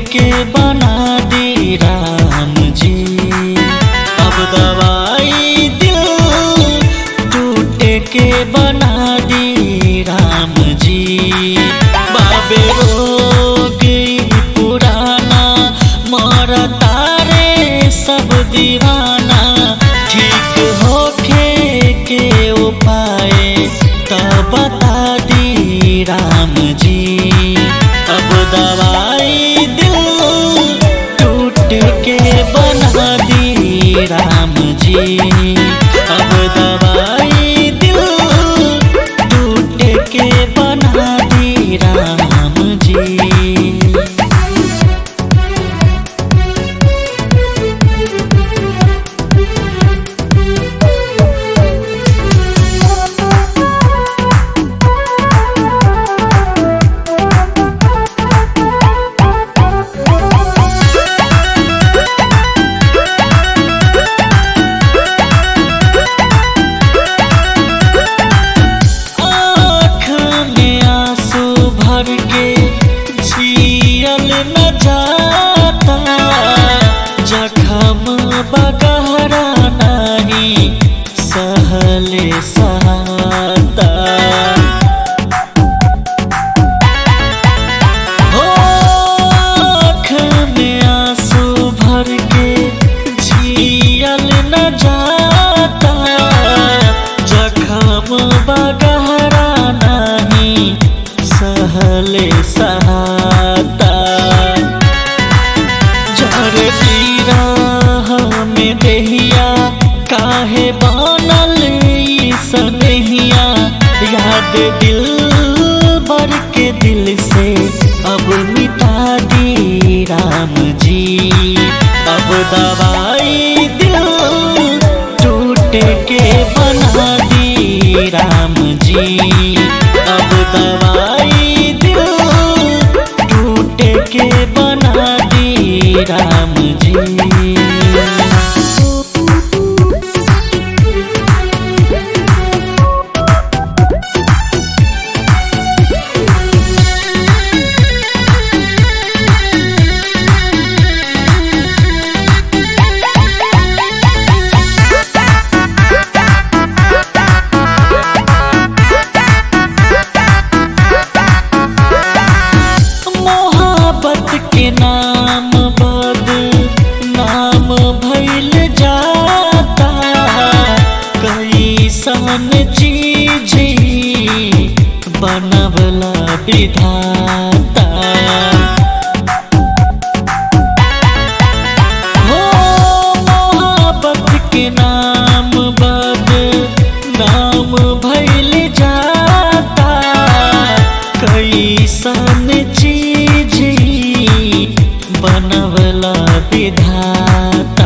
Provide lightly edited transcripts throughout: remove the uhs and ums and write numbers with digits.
के बना दी राम जी। अब दवाई दिल टूटे के बना दी राम जी। बाबे रोग पुराना मरता रे सब दीवाना। ठीक होखे के उपाय तो बता दी राम जी। अब दवाई दिल टूट के बना दी राम जी। अब दवाई दिल टूट के बना दी राम जी। न जाता जखम बगहरा नहीं सहले सहाता। हो आँख में आंसू भर के जियल न जाता जखम बगहरा नहीं सहले सहाता। जर पीरा में देहिया काहे बनल सनहिया। याद दिल भर के दिल से अब मिटा दी राम जी। अब दवाई दिल टूट के बना दी राम जी। अब दवाई दिल टूट के बना दी राम जी। के नाम बद नाम भइल जाता। कैसन चीज बनवला विधाता। हो मोहब्बत के नाम बद नाम भइल जाता। कैसन चीज बनवला विधाता।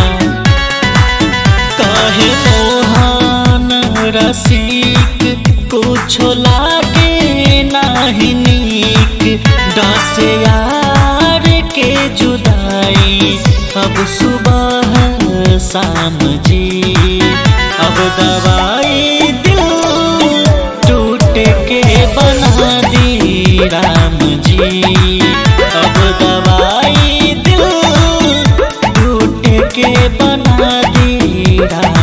काहे मोहन रसिक कुछो लागे नाही नीक। दस यार के जुदाई अब सुबह शाम जी। अब दवाई दिल टूट के बना दी राम जी। अब दवाई दिल टूट के बना दी राम।